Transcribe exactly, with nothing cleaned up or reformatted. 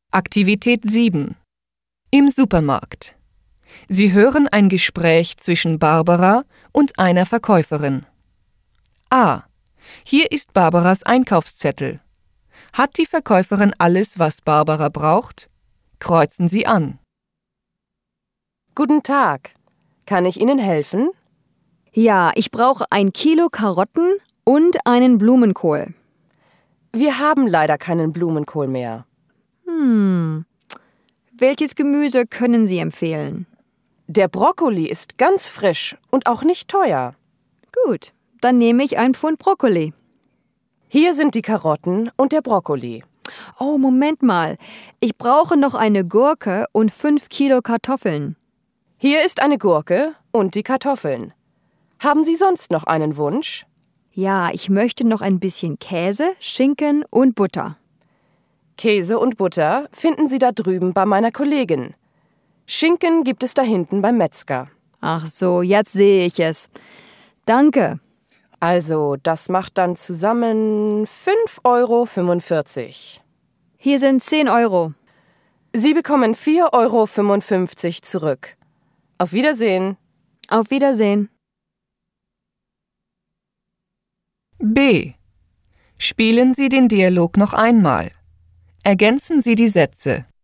Aktivität sieben. Im Supermarkt. Sie hören ein Gespräch zwischen Barbara und einer Verkäuferin. A. Hier ist Barbaras Einkaufszettel. Hat die Verkäuferin alles, was Barbara braucht? Kreuzen Sie an. Guten Tag. Kann ich Ihnen helfen? Ja, ich brauche ein Kilo Karotten und einen Blumenkohl. Wir haben leider keinen Blumenkohl mehr. Hm. Welches Gemüse können Sie empfehlen? Der Brokkoli ist ganz frisch und auch nicht teuer. Gut, dann nehme ich ein Pfund Brokkoli. Hier sind die Karotten und der Brokkoli. Oh, Moment mal. Ich brauche noch eine Gurke und fünf Kilo Kartoffeln. Hier ist eine Gurke und die Kartoffeln. Haben Sie sonst noch einen Wunsch? Ja, ich möchte noch ein bisschen Käse, Schinken und Butter. Käse und Butter finden Sie da drüben bei meiner Kollegin. Schinken gibt es da hinten beim Metzger. Ach so, jetzt sehe ich es. Danke. Also, das macht dann zusammen fünf Euro fünfundvierzig. Hier sind zehn Euro. Sie bekommen vier Euro fünfundfünfzig zurück. Auf Wiedersehen. Auf Wiedersehen. B. Spielen Sie den Dialog noch einmal. Ergänzen Sie die Sätze.